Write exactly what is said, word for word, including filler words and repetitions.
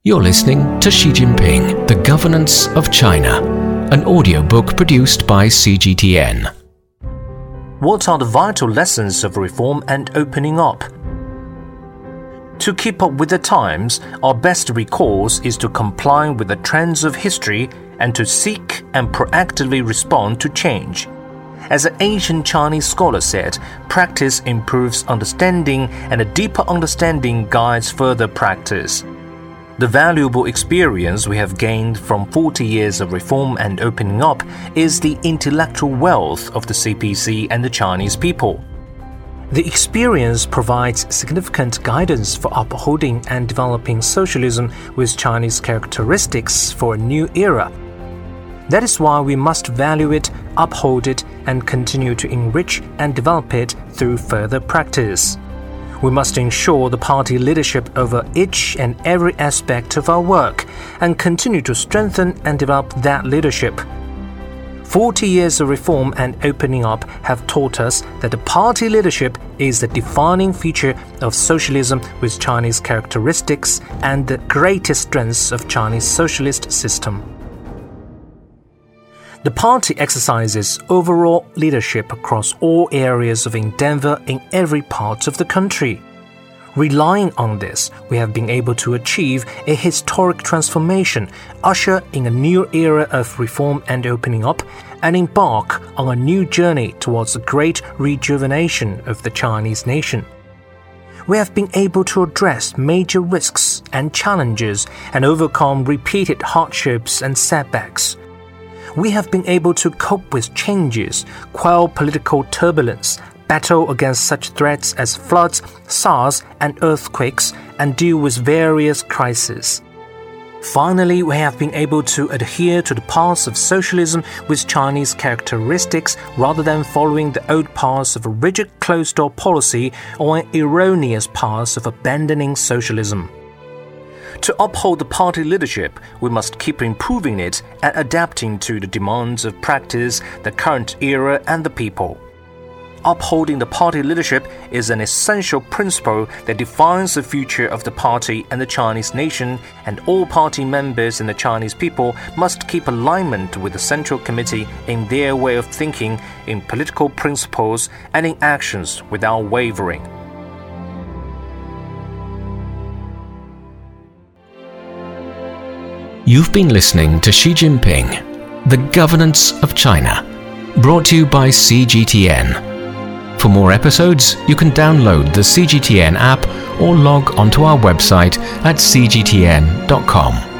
You're listening to Xi Jinping, The Governance of China, an audiobook produced by C G T N. What are the vital lessons of reform and opening up? To keep up with the times, our best recourse is to comply with the trends of history and to seek and proactively respond to change. As an ancient Chinese scholar said, practice improves understanding and a deeper understanding guides further practice. The valuable experience we have gained from forty years of reform and opening up is the intellectual wealth of the C P C and the Chinese people. The experience provides significant guidance for upholding and developing socialism with Chinese characteristics for a new era. That is why we must value it, uphold it, and continue to enrich and develop it through further practice. We must ensure the party leadership over each and every aspect of our work and continue to strengthen and develop that leadership. Forty years of reform and opening up have taught us that the party leadership is the defining feature of socialism with Chinese characteristics and the greatest strengths of Chinese socialist system. The party exercises overall leadership across all areas of endeavor in every part of the country. Relying on this, we have been able to achieve a historic transformation, usher in a new era of reform and opening up, and embark on a new journey towards the great rejuvenation of the Chinese nation. We have been able to address major risks and challenges and overcome repeated hardships and setbacks. We have been able to cope with changes, quell political turbulence, battle against such threats as floods, SARS, and earthquakes, and deal with various crises. Finally, we have been able to adhere to the paths of socialism with Chinese characteristics rather than following the old paths of a rigid closed-door policy or an erroneous path of abandoning socialism. To uphold the party leadership, we must keep improving it and adapting to the demands of practice, the current era, and the people. Upholding the party leadership is an essential principle that defines the future of the party and the Chinese nation, and all party members and the Chinese people must keep alignment with the Central Committee in their way of thinking, in political principles, and in actions without wavering. You've been listening to Xi Jinping, The Governance of China, brought to you by C G T N. For more episodes, you can download the C G T N app or log onto our website at c g t n dot com.